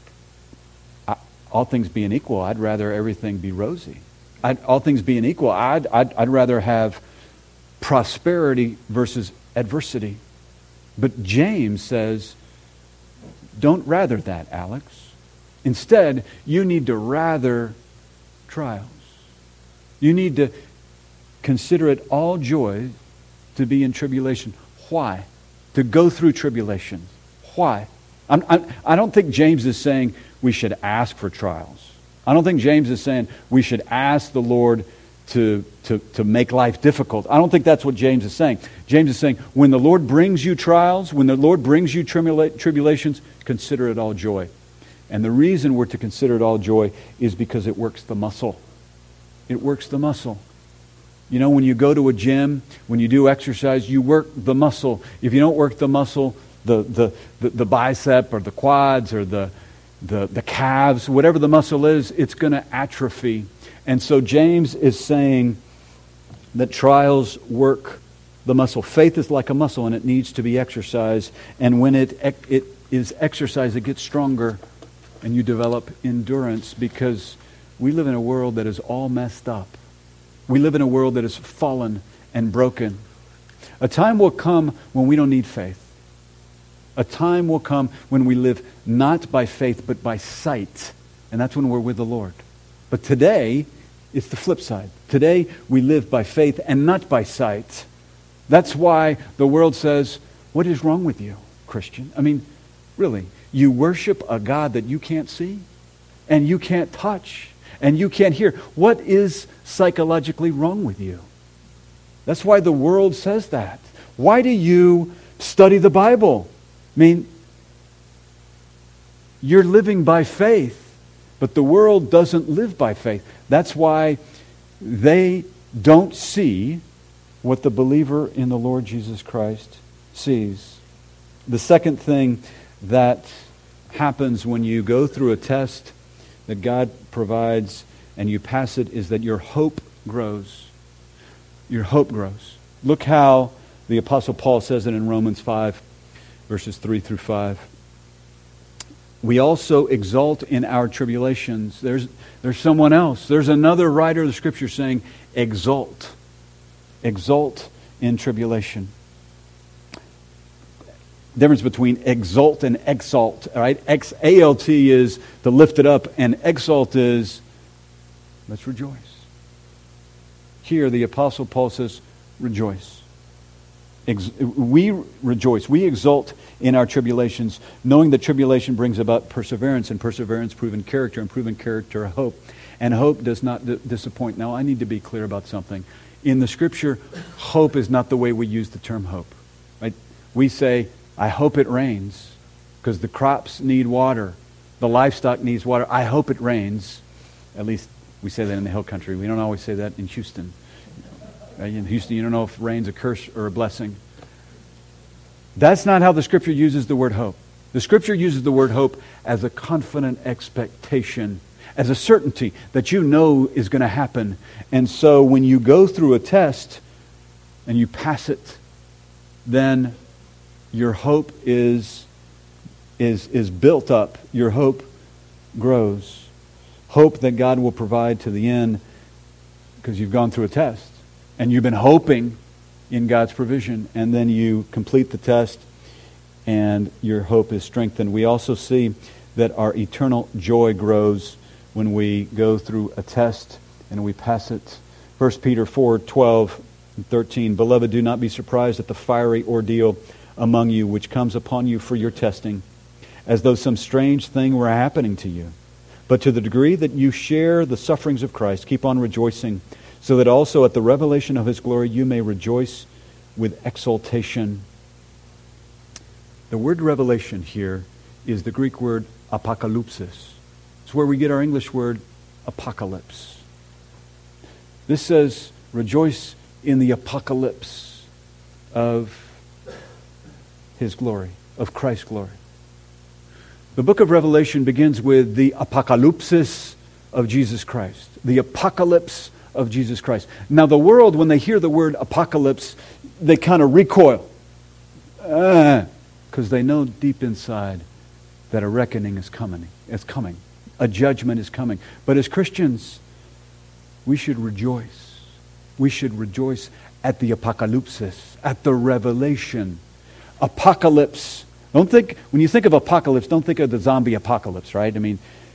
I, all things being equal, I'd rather everything be rosy. I'd, all things being equal, I'd, I'd, I'd rather have prosperity versus adversity. But James says, don't rather that, Alex. Instead, you need to rather trials. You need to consider it all joy to be in tribulation. Why? To go through tribulation. Why? I'm, I'm, I don't think James is saying we should ask for trials. I don't think James is saying we should ask the Lord to, to, to make life difficult. I don't think that's what James is saying. James is saying when the Lord brings you trials, when the Lord brings you tribula- tribulations, consider it all joy. And the reason we're to consider it all joy is because it works the muscle. It works the muscle. You know, when you go to a gym, when you do exercise, you work the muscle. If you don't work the muscle, the the, the, the bicep or the quads or the, the, the calves, whatever the muscle is, it's going to atrophy. And so James is saying that trials work the muscle. Faith is like a muscle and it needs to be exercised. And when it it is exercised, it gets stronger and you develop endurance, because we live in a world that is all messed up. We live in a world that is fallen and broken. A time will come when we don't need faith. A time will come when we live not by faith but by sight. And that's when we're with the Lord. But today, it's the flip side. Today, we live by faith and not by sight. That's why the world says, what is wrong with you, Christian? I mean, really, you worship a God that you can't see and you can't touch and you can't hear. What is psychologically wrong with you? That's why the world says that. Why do you study the Bible? I mean, you're living by faith, but the world doesn't live by faith. That's why they don't see what the believer in the Lord Jesus Christ sees. The second thing that happens when you go through a test that God provides and you pass it is that your hope grows. Your hope grows. Look how the Apostle Paul says it in Romans five, verses three through five. We also exult in our tribulations. There's, there's someone else. There's another writer of the Scripture saying, exult. Exult in tribulation. Difference between exult and exalt. All right? X A L T is to lift it up, and exalt is let's rejoice. Here, the Apostle Paul says, rejoice. ex- we rejoice, we exult in our tribulations, knowing that tribulation brings about perseverance, and perseverance proven character, and proven character hope. And hope does not d- disappoint. Now, I need to be clear about something. In the Scripture, hope is not the way we use the term hope. Right? We say, I hope it rains, because the crops need water. The livestock needs water. I hope it rains. At least we say that in the hill country. We don't always say that in Houston. Right? In Houston, you don't know if rain's a curse or a blessing. That's not how the Scripture uses the word hope. The Scripture uses the word hope as a confident expectation, as a certainty that you know is going to happen. And so when you go through a test and you pass it, then your hope is, is, is built up. Your hope grows. Hope that God will provide to the end, because you've gone through a test and you've been hoping in God's provision, and then you complete the test and your hope is strengthened. We also see that our eternal joy grows when we go through a test and we pass it. First Peter four, twelve and thirteen. Beloved, do not be surprised at the fiery ordeal among you, which comes upon you for your testing, as though some strange thing were happening to you. But to the degree that you share the sufferings of Christ, keep on rejoicing, so that also at the revelation of His glory you may rejoice with exultation. The word revelation here is the Greek word apokalypsis. It's where we get our English word apocalypse. This says, rejoice in the apocalypse of His glory, of Christ's glory. The book of Revelation begins with the apocalypsis of Jesus Christ, the apocalypse of Jesus Christ. Now the world, when they hear the word apocalypse, they kind of recoil, because uh, they know deep inside that a reckoning is coming. It's coming. A judgment is coming. But as Christians, we should rejoice. We should rejoice at the apocalypsis, at the revelation. Apocalypse. Don't think, when you think of apocalypse, don't think of the zombie apocalypse, right? I mean,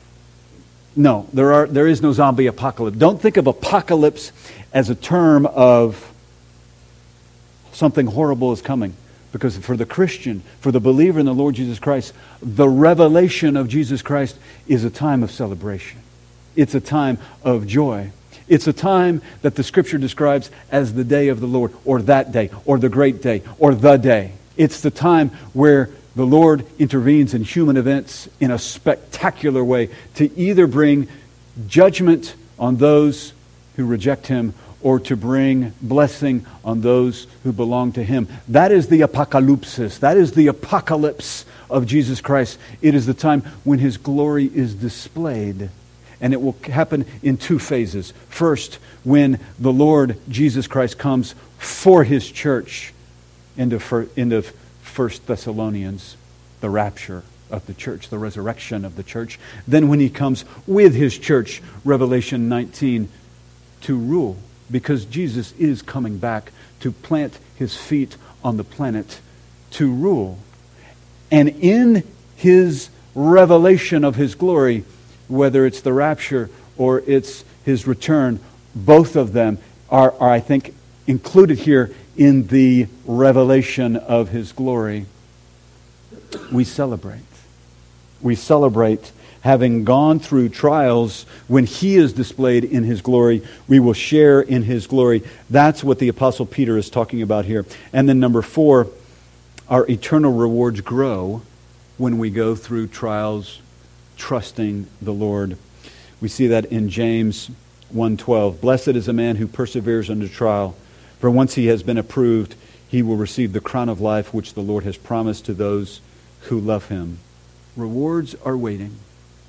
no, there are there is no zombie apocalypse. Don't think of apocalypse as a term of something horrible is coming. Because for the Christian, for the believer in the Lord Jesus Christ, the revelation of Jesus Christ is a time of celebration. It's a time of joy. It's a time that the Scripture describes as the day of the Lord, or that day, or the great day, or the day. It's the time where the Lord intervenes in human events in a spectacular way to either bring judgment on those who reject Him, or to bring blessing on those who belong to Him. That is the apocalypsis. That is the apocalypse of Jesus Christ. It is the time when His glory is displayed. And it will happen in two phases. First, when the Lord Jesus Christ comes for His church into First Thessalonians, the rapture of the church, the resurrection of the church. Then when He comes with His church, Revelation nineteen, to rule. Because Jesus is coming back to plant His feet on the planet to rule. And in His revelation of His glory, whether it's the rapture or it's His return, both of them are, are, I think, included here in the revelation of His glory. We celebrate. We celebrate having gone through trials. When He is displayed in His glory, we will share in His glory. That's what the Apostle Peter is talking about here. And then number four, our eternal rewards grow when we go through trials, trusting the Lord. We see that in James one twelve. Blessed is a man who perseveres under trial, for once he has been approved, he will receive the crown of life which the Lord has promised to those who love Him. Rewards are waiting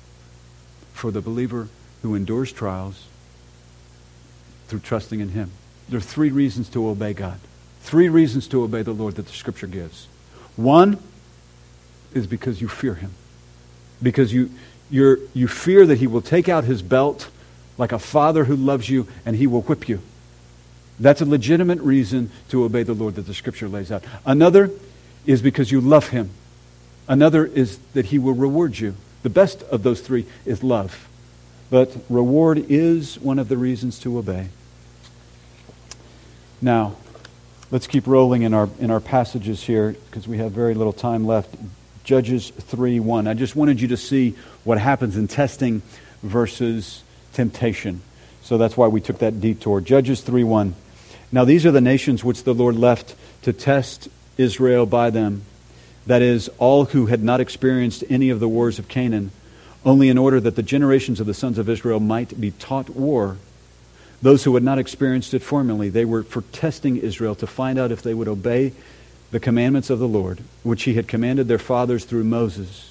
for the believer who endures trials through trusting in Him. There are three reasons to obey God. Three reasons to obey the Lord that the Scripture gives. One is because you fear Him. Because you you're, you fear that He will take out His belt like a father who loves you and He will whip you. That's a legitimate reason to obey the Lord that the Scripture lays out. Another is because you love Him. Another is that He will reward you. The best of those three is love. But reward is one of the reasons to obey. Now, Let's keep rolling in our in our passages here because we have very little time left. Judges three one. I just wanted you to see what happens in testing versus temptation. So that's why we took that detour. Judges three one. Now these are the nations which the Lord left to test Israel by them. That is, all who had not experienced any of the wars of Canaan, only in order that the generations of the sons of Israel might be taught war. Those who had not experienced it formerly, they were for testing Israel to find out if they would obey the commandments of the Lord, which he had commanded their fathers through Moses.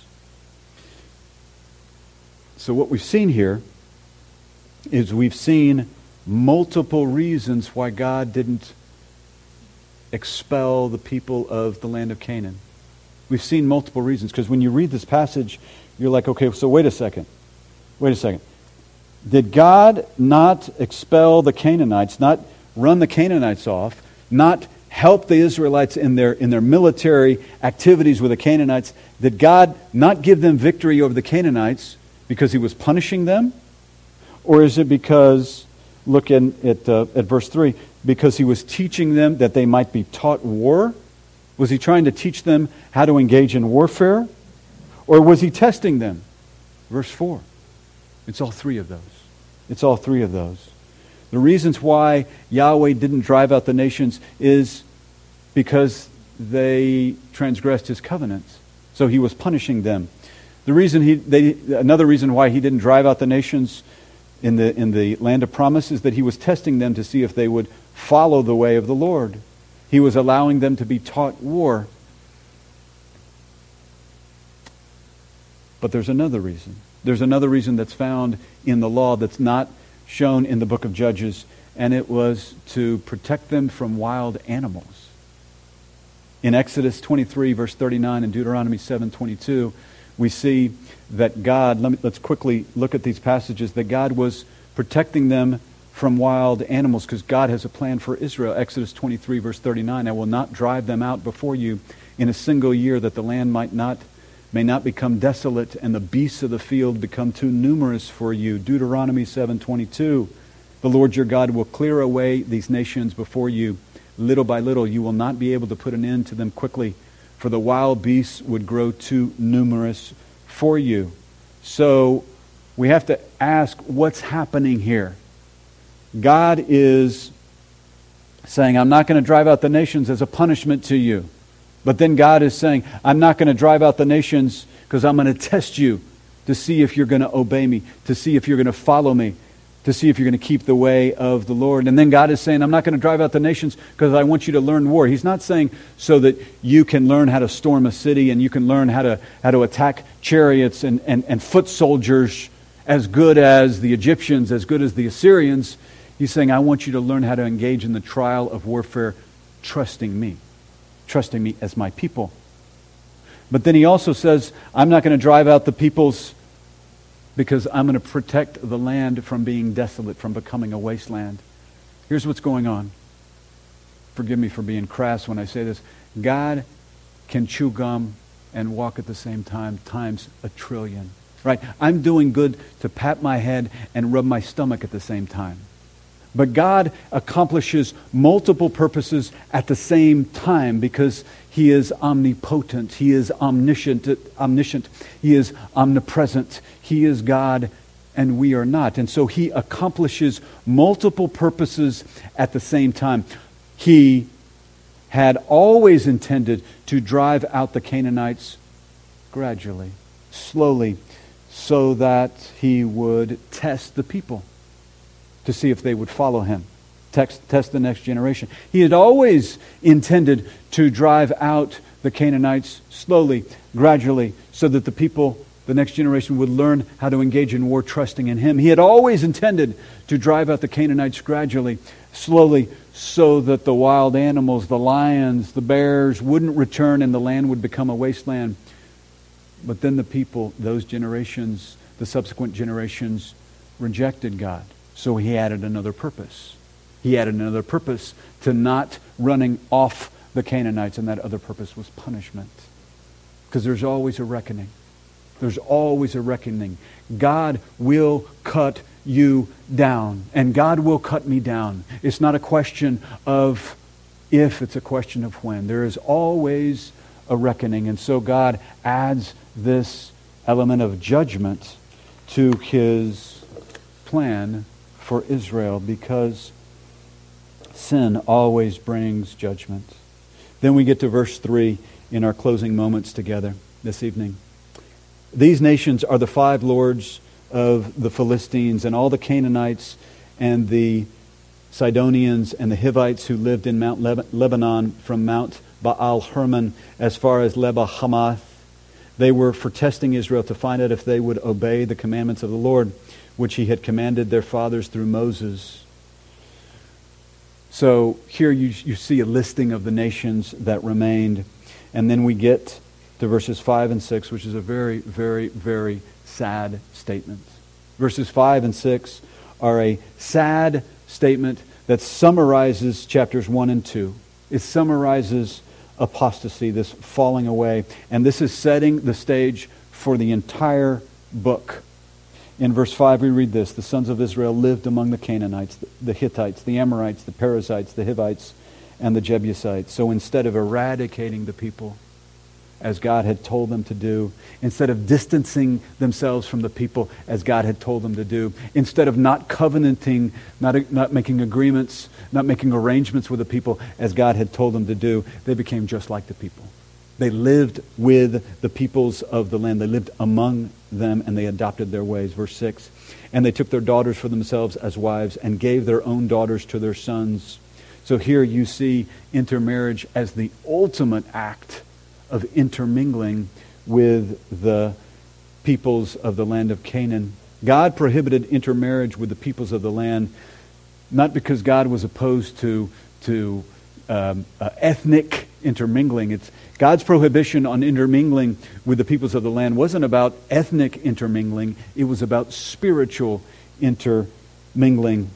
So what we've seen here is we've seen multiple reasons why God didn't expel the people of the land of Canaan. We've seen multiple reasons, because when you read this passage, you're like, okay, so wait a second. Wait a second. Did God not expel the Canaanites, not run the Canaanites off, not help the Israelites in their in their military activities with the Canaanites? Did God not give them victory over the Canaanites because he was punishing them? Or is it because, look in, at, uh, at verse three, because he was teaching them that they might be taught war? Was he trying to teach them how to engage in warfare? Or was he testing them? Verse four. It's all three of those. It's all three of those. The reasons why Yahweh didn't drive out the nations is because they transgressed his covenants. So he was punishing them. The reason he, they, another reason why he didn't drive out the nations in the in the land of promise is that he was testing them to see if they would follow the way of the Lord. He was allowing them to be taught war. But there's another reason. There's another reason that's found in the law that's not shown in the book of Judges, and it was to protect them from wild animals. In Exodus twenty-three, verse thirty-nine, and Deuteronomy seven twenty-two, we see that God, let me, let's quickly look at these passages, that God was protecting them from wild animals because God has a plan for Israel. Exodus twenty-three, verse thirty-nine, I will not drive them out before you in a single year, that the land might not may not become desolate and the beasts of the field become too numerous for you. Deuteronomy seven twenty-two, the Lord your God will clear away these nations before you. Little by little you will not be able to put an end to them quickly, for the wild beasts would grow too numerous for you. So we have to ask, what's happening here? God is saying, I'm not going to drive out the nations as a punishment to you. But then God is saying, I'm not going to drive out the nations because I'm going to test you to see if you're going to obey me, to see if you're going to follow me, to see if you're going to keep the way of the Lord. And then God is saying, I'm not going to drive out the nations because I want you to learn war. He's not saying so that you can learn how to storm a city and you can learn how to how to attack chariots and, and, and foot soldiers as good as the Egyptians, as good as the Assyrians. He's saying, I want you to learn how to engage in the trial of warfare, trusting me. Trusting me as my people. But then he also says, I'm not going to drive out the peoples because I'm going to protect the land from being desolate, from becoming a wasteland. Here's what's going on. Forgive me for being crass when I say this. God can chew gum and walk at the same time, times a trillion. Right? I'm doing good to pat my head and rub my stomach at the same time. But God accomplishes multiple purposes at the same time because he is omnipotent, he is omniscient, omniscient, he is omnipresent, he is God and we are not. And so he accomplishes multiple purposes at the same time. He had always intended to drive out the Canaanites gradually, slowly, so that he would test the people to see if they would follow him, test, test the next generation. He had always intended to drive out the Canaanites slowly, gradually, so that the people, the next generation, would learn how to engage in war, trusting in him. He had always intended to drive out the Canaanites gradually, slowly, so that the wild animals, the lions, the bears, wouldn't return and the land would become a wasteland. But then the people, those generations, the subsequent generations, rejected God. So he added another purpose. He added another purpose to not running off the Canaanites, and that other purpose was punishment. Because there's always a reckoning. There's always a reckoning. God will cut you down, and God will cut me down. It's not a question of if, it's a question of when. There is always a reckoning. And so God adds this element of judgment to his plan for Israel, because sin always brings judgment. Then we get to verse three in our closing moments together this evening. These nations are the five lords of the Philistines and all the Canaanites and the Sidonians and the Hivites who lived in Mount Lebanon, from Mount Baal Hermon as far as Lebo Hamath. They were for testing Israel to find out if they would obey the commandments of the Lord, which he had commanded their fathers through Moses. So here you, you see a listing of the nations that remained. And then we get to verses five and six, which is a very, very, very sad statement. Verses five and six are a sad statement that summarizes chapters one and two. It summarizes apostasy, this falling away. And this is setting the stage for the entire book. In verse five we read this: the sons of Israel lived among the Canaanites, the Hittites, the Amorites, the Perizzites, the Hivites, and the Jebusites. So instead of eradicating the people as God had told them to do, instead of distancing themselves from the people as God had told them to do, instead of not covenanting, not, not making agreements, not making arrangements with the people as God had told them to do, they became just like the people. They lived with the peoples of the land. They lived among them, and they adopted their ways. Verse six, and they took their daughters for themselves as wives and gave their own daughters to their sons. So here you see intermarriage as the ultimate act of intermingling with the peoples of the land of Canaan. God prohibited intermarriage with the peoples of the land, not because God was opposed to, to um, uh, ethnic intermingling. It's God's prohibition on intermingling with the peoples of the land wasn't about ethnic intermingling. It was about spiritual intermingling.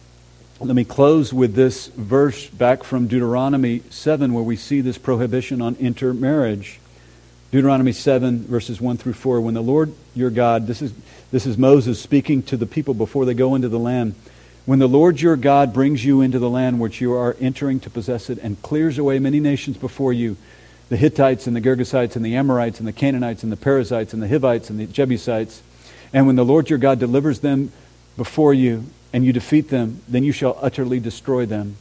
Let me close with this verse back from Deuteronomy seven, where we see this prohibition on intermarriage. Deuteronomy seven, verses one through four. When the Lord your God, this is, this is Moses speaking to the people before they go into the land. When the Lord your God brings you into the land which you are entering to possess it, and clears away many nations before you, the Hittites and the Girgashites and the Amorites and the Canaanites and the Perizzites and the Hivites and the Jebusites, and when the Lord your God delivers them before you, and you defeat them, then you shall utterly destroy them.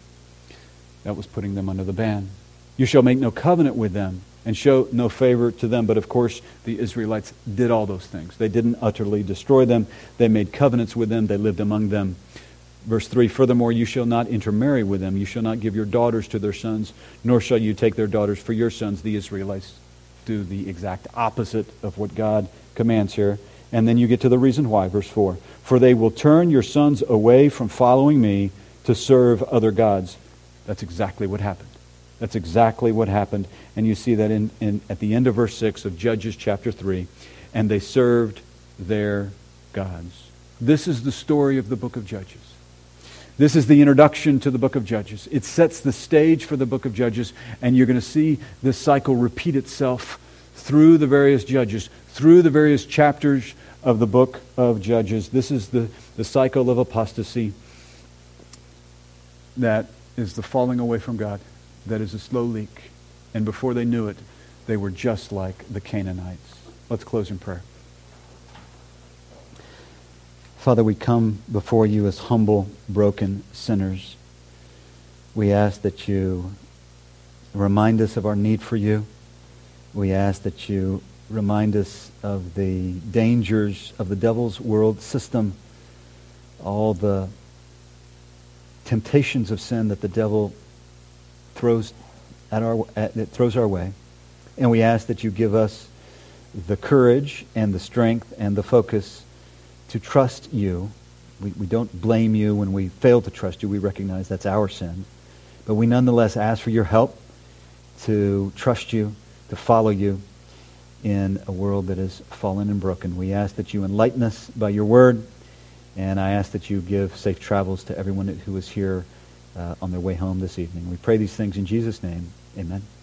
That was putting them under the ban. You shall make no covenant with them, and show no favor to them. But of course, the Israelites did all those things. They didn't utterly destroy them. They made covenants with them. They lived among them. Verse three, furthermore, you shall not intermarry with them. You shall not give your daughters to their sons, nor shall you take their daughters for your sons. The Israelites do the exact opposite of what God commands here. And then you get to the reason why, verse four. For they will turn your sons away from following me to serve other gods. That's exactly what happened. That's exactly what happened. And you see that in, in at the end of verse six of Judges chapter three. And they served their gods. This is the story of the book of Judges. This is the introduction to the book of Judges. It sets the stage for the book of Judges. And you're going to see this cycle repeat itself through the various judges, through the various chapters of the book of Judges. This is the, the cycle of apostasy that is the falling away from God, that is a slow leak. And before they knew it, they were just like the Canaanites. Let's close in prayer. Father, we come before you as humble, broken sinners. We ask that you remind us of our need for you. We ask that you remind us of the dangers of the devil's world system, all the temptations of sin that the devil throws at our at, that throws our way. And we ask that you give us the courage and the strength and the focus to trust you. We, we don't blame you when we fail to trust you. We recognize that's our sin. But we nonetheless ask for your help to trust you, to follow you in a world that is fallen and broken. We ask that you enlighten us by your word, and I ask that you give safe travels to everyone who is here uh, on their way home this evening. We pray these things in Jesus' name. Amen.